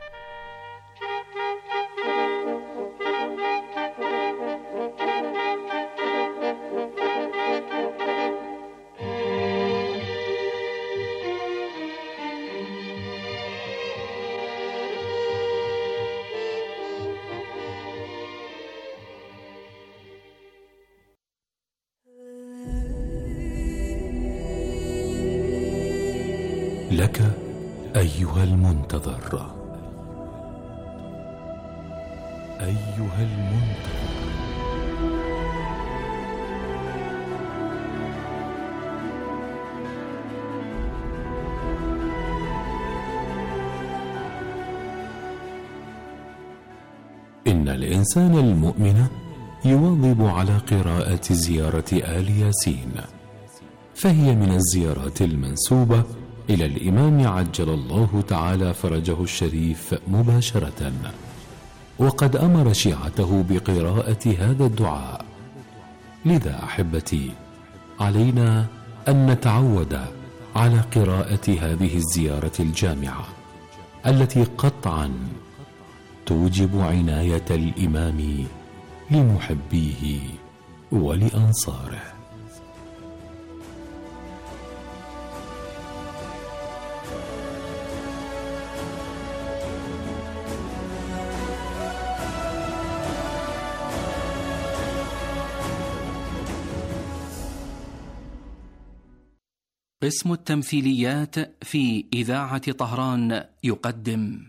لك أيها المنتظر، أيها المنتظر، إن الإنسان المؤمن يواظب على قراءة زيارة آل ياسين، فهي من الزيارات المنسوبة إلى الإمام عجل الله تعالى فرجه الشريف مباشرة، وقد أمر شيعته بقراءة هذا الدعاء. لذا أحبتي، علينا أن نتعود على قراءة هذه الزيارة الجامعة التي قطعا توجب عناية الإمام لمحبيه ولأنصاره. قسم التمثيليات في إذاعة طهران يقدم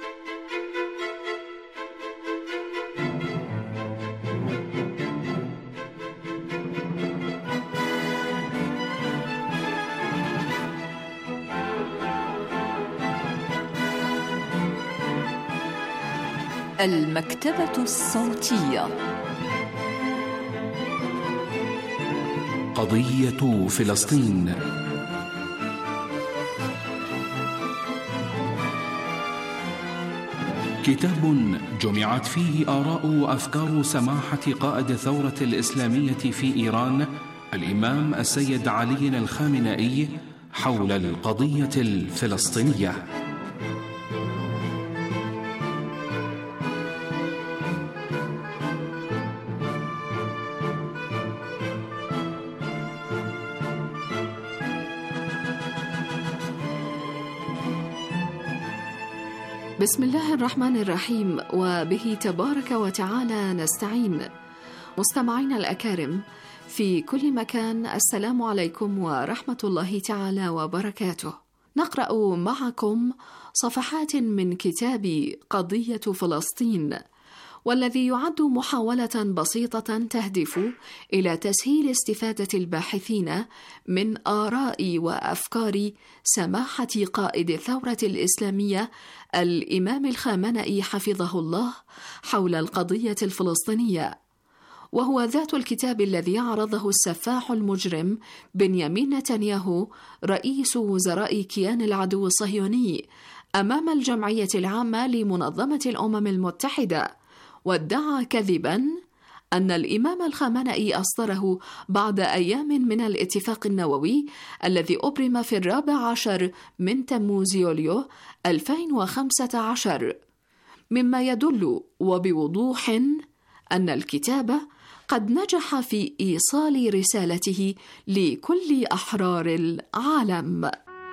المكتبة الصوتية. قضية فلسطين. كتاب جمعت فيه آراء وأفكار سماحة قائد الثورة الإسلامية في إيران الإمام السيد علي الخامنئي حول القضية الفلسطينية. بسم الله الرحمن الرحيم، وبه تبارك وتعالى نستعين. مستمعينا الأكارم في كل مكان، السلام عليكم ورحمة الله تعالى وبركاته. نقرأ معكم صفحات من كتاب قضية فلسطين، والذي يعد محاولة بسيطة تهدف إلى تسهيل استفادة الباحثين من آراء وأفكار سماحة قائد الثورة الإسلامية الإمام الخامنئي حفظه الله حول القضية الفلسطينية، وهو ذات الكتاب الذي عرضه السفاح المجرم بنيامين نتنياهو رئيس وزراء كيان العدو الصهيوني أمام الجمعية العامة لمنظمة الأمم المتحدة، وادعى كذباً أن الإمام الخامنئي أصدره بعد أيام من الاتفاق النووي الذي أبرم في الرابع عشر من تموز يوليو ألفين وخمسة عشر، مما يدل وبوضوح أن الكتاب قد نجح في إيصال رسالته لكل أحرار العالم.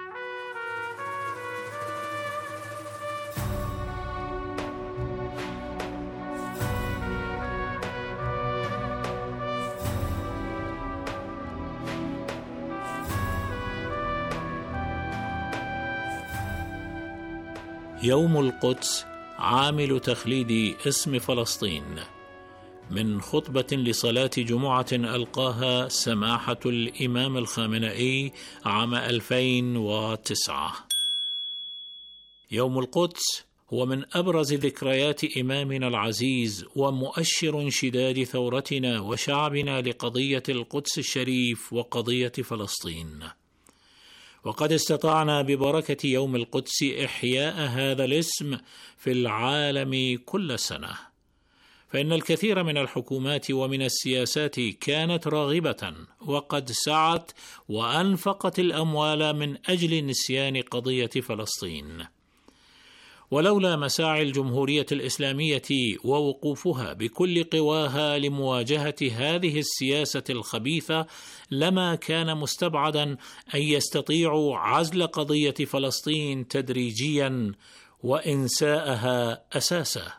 يوم القدس عامل تخليد اسم فلسطين، من خطبة لصلاة جمعة ألقاها سماحة الإمام الخامنئي عام ألفين وتسعة. يوم القدس هو من أبرز ذكريات إمامنا العزيز ومؤشر انشداد ثورتنا وشعبنا لقضية القدس الشريف وقضية فلسطين. وقد استطعنا ببركة يوم القدس إحياء هذا الاسم في العالم كل سنة، فإن الكثير من الحكومات ومن السياسات كانت راغبة وقد سعت وأنفقت الأموال من أجل نسيان قضية فلسطين، ولولا مساعي الجمهورية الإسلامية ووقوفها بكل قواها لمواجهة هذه السياسة الخبيثة لما كان مستبعدا أن يستطيعوا عزل قضية فلسطين تدريجيا وإنساءها أساسا.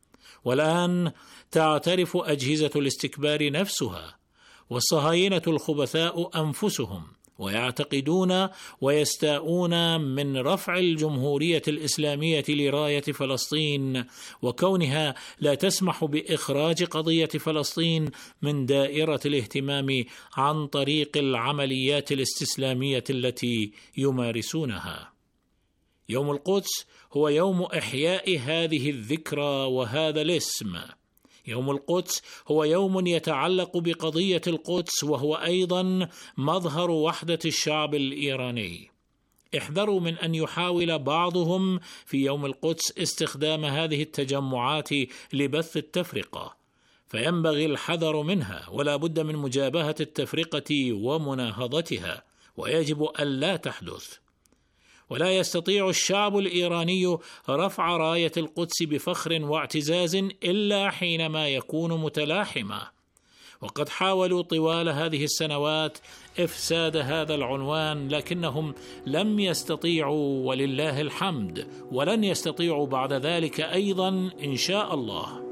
والآن تعترف أجهزة الاستكبار نفسها والصهاينة الخبثاء أنفسهم ويعتقدون ويستاءون من رفع الجمهورية الإسلامية لراية فلسطين وكونها لا تسمح بإخراج قضية فلسطين من دائرة الاهتمام عن طريق العمليات الاستسلامية التي يمارسونها. يوم القدس هو يوم إحياء هذه الذكرى وهذا الاسم. يوم القدس هو يوم يتعلق بقضية القدس، وهو أيضا مظهر وحدة الشعب الإيراني. احذروا من أن يحاول بعضهم في يوم القدس استخدام هذه التجمعات لبث التفرقة، فينبغي الحذر منها، ولا بد من مجابهة التفرقة ومناهضتها، ويجب ألا تحدث. ولا يستطيع الشعب الإيراني رفع راية القدس بفخر واعتزاز إلا حينما يكون متلاحما، وقد حاولوا طوال هذه السنوات إفساد هذا العنوان، لكنهم لم يستطيعوا ولله الحمد، ولن يستطيعوا بعد ذلك أيضا إن شاء الله.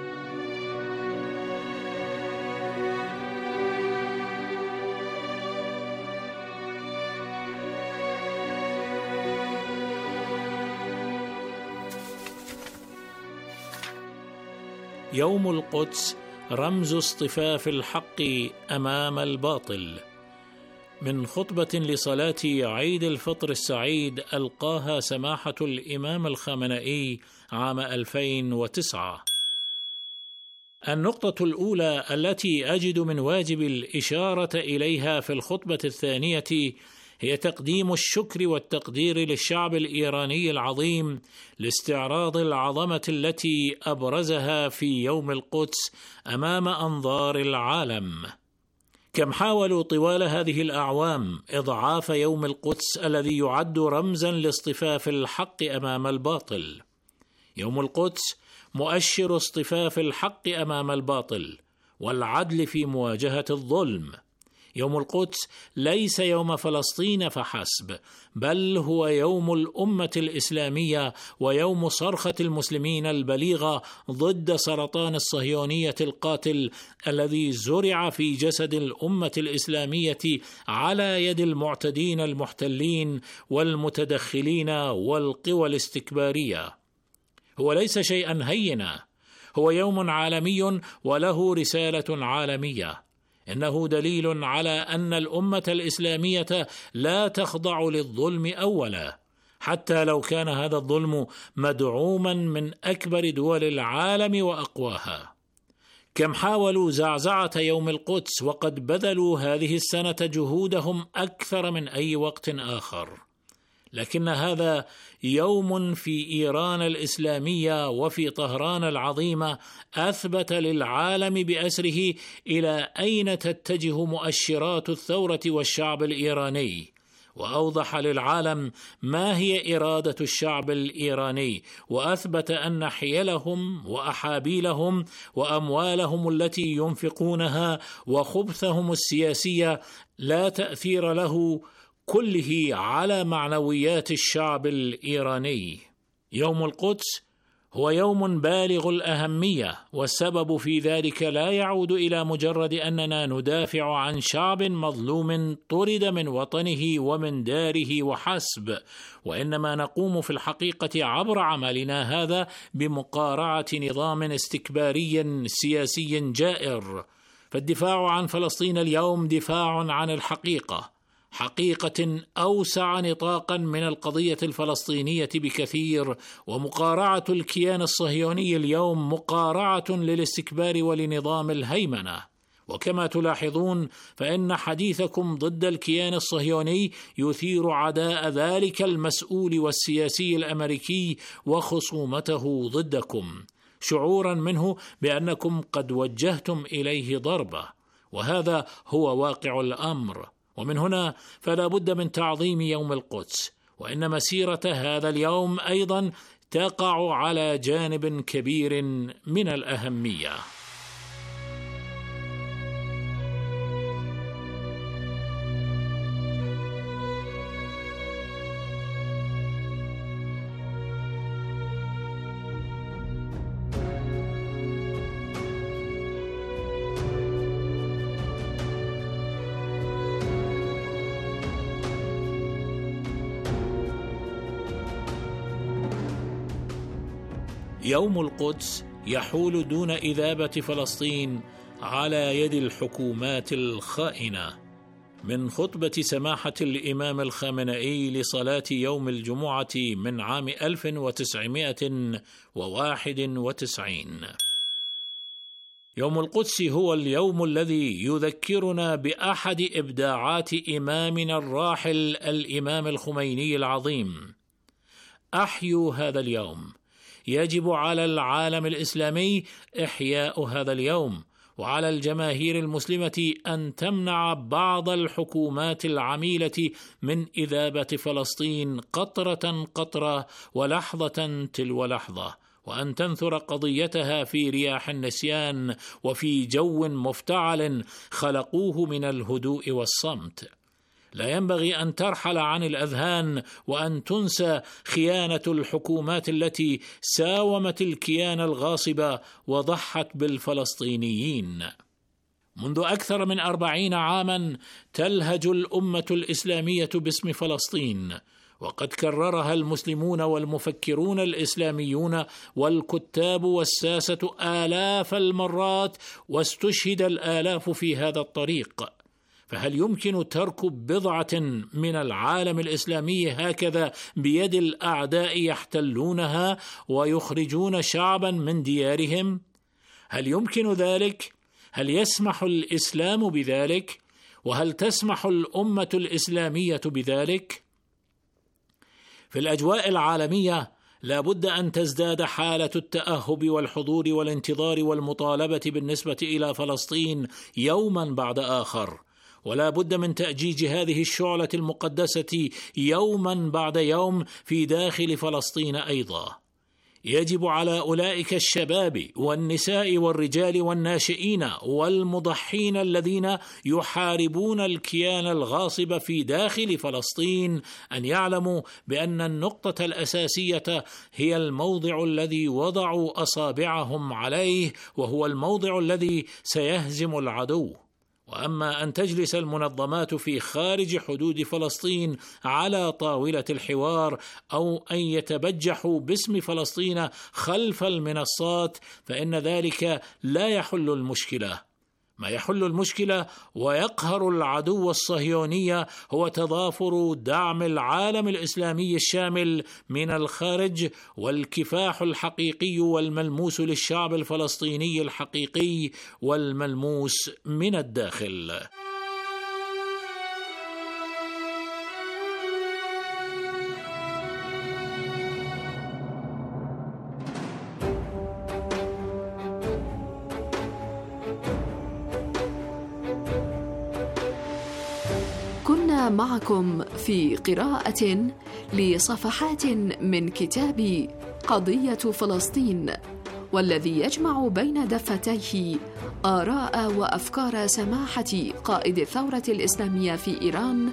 يوم القدس رمز اصطفاف الحق أمام الباطل، من خطبة لصلاة عيد الفطر السعيد ألقاها سماحة الإمام الخامنئي عام ألفين وتسعة. النقطة الأولى التي أجد من واجب الإشارة إليها في الخطبة الثانية هي تقديم الشكر والتقدير للشعب الإيراني العظيم لاستعراض العظمة التي أبرزها في يوم القدس أمام أنظار العالم. كم حاولوا طوال هذه الأعوام إضعاف يوم القدس الذي يعد رمزا لاصطفاف الحق أمام الباطل. يوم القدس مؤشر اصطفاف الحق أمام الباطل والعدل في مواجهة الظلم. يوم القدس ليس يوم فلسطين فحسب، بل هو يوم الأمة الإسلامية ويوم صرخة المسلمين البليغة ضد سرطان الصهيونية القاتل الذي زرع في جسد الأمة الإسلامية على يد المعتدين المحتلين والمتدخلين والقوى الاستكبارية. هو ليس شيئا هينا، هو يوم عالمي وله رسالة عالمية. إنه دليل على أن الأمة الإسلامية لا تخضع للظلم أولا، حتى لو كان هذا الظلم مدعوما من أكبر دول العالم وأقواها. كم حاولوا زعزعة يوم القدس وقد بذلوا هذه السنة جهودهم أكثر من أي وقت آخر، لكن هذا يوم في إيران الإسلامية وفي طهران العظيمة أثبت للعالم بأسره إلى أين تتجه مؤشرات الثورة والشعب الإيراني، وأوضح للعالم ما هي إرادة الشعب الإيراني، وأثبت أن حيلهم وأحابيلهم وأموالهم التي ينفقونها وخبثهم السياسية لا تأثير له كله على معنويات الشعب الإيراني. يوم القدس هو يوم بالغ الأهمية، والسبب في ذلك لا يعود إلى مجرد أننا ندافع عن شعب مظلوم طرد من وطنه ومن داره وحسب، وإنما نقوم في الحقيقة عبر عملنا هذا بمقارعة نظام استكباري سياسي جائر. فالدفاع عن فلسطين اليوم دفاع عن الحقيقة، حقيقة أوسع نطاقا من القضية الفلسطينية بكثير، ومقارعة الكيان الصهيوني اليوم مقارعة للاستكبار ولنظام الهيمنة. وكما تلاحظون فإن حديثكم ضد الكيان الصهيوني يثير عداء ذلك المسؤول والسياسي الأمريكي وخصومته ضدكم، شعورا منه بأنكم قد وجهتم إليه ضربة، وهذا هو واقع الأمر. ومن هنا فلا بد من تعظيم يوم القدس، وإن مسيرة هذا اليوم أيضا تقع على جانب كبير من الأهمية. يوم القدس يحول دون إذابة فلسطين على يد الحكومات الخائنة. من خطبة سماحة الإمام الخامنئي لصلاة يوم الجمعة من عام ألف وتسعمائة وواحد وتسعين: يوم القدس هو اليوم الذي يذكرنا بأحد إبداعات إمامنا الراحل الإمام الخميني العظيم. أحيوا هذا اليوم. يجب على العالم الإسلامي إحياء هذا اليوم، وعلى الجماهير المسلمة أن تمنع بعض الحكومات العميلة من إذابة فلسطين قطرة قطرة ولحظة تلو لحظة، وأن تنثر قضيتها في رياح النسيان وفي جو مفتعل خلقوه من الهدوء والصمت. لا ينبغي أن ترحل عن الأذهان وأن تنسى خيانة الحكومات التي ساومت الكيان الغاصب وضحت بالفلسطينيين. منذ أكثر من أربعين عاما تلهج الأمة الإسلامية باسم فلسطين، وقد كررها المسلمون والمفكرون الإسلاميون والكتاب والساسة آلاف المرات، واستشهد الآلاف في هذا الطريق. فهل يمكن ترك بضعة من العالم الإسلامي هكذا بيد الأعداء يحتلونها ويخرجون شعبا من ديارهم؟ هل يمكن ذلك؟ هل يسمح الإسلام بذلك؟ وهل تسمح الأمة الإسلامية بذلك؟ في الأجواء العالمية لا بد أن تزداد حالة التأهب والحضور والانتظار والمطالبة بالنسبة إلى فلسطين يوما بعد آخر، ولا بد من تأجيج هذه الشعلة المقدسة يوما بعد يوم في داخل فلسطين أيضا. يجب على أولئك الشباب والنساء والرجال والناشئين والمضحين الذين يحاربون الكيان الغاصب في داخل فلسطين أن يعلموا بأن النقطة الأساسية هي الموضع الذي وضعوا أصابعهم عليه، وهو الموضع الذي سيهزم العدو. وأما أن تجلس المنظمات في خارج حدود فلسطين على طاولة الحوار أو أن يتبجحوا باسم فلسطين خلف المنصات، فإن ذلك لا يحل المشكلة. ما يحل المشكلة ويقهر العدو الصهيوني هو تضافر دعم العالم الإسلامي الشامل من الخارج، والكفاح الحقيقي والملموس للشعب الفلسطيني الحقيقي والملموس من الداخل. كنا كنا معكم في قراءة لصفحات من كتاب قضية فلسطين، والذي يجمع بين دفتيه آراء وأفكار سماحة قائد الثورة الإسلامية في إيران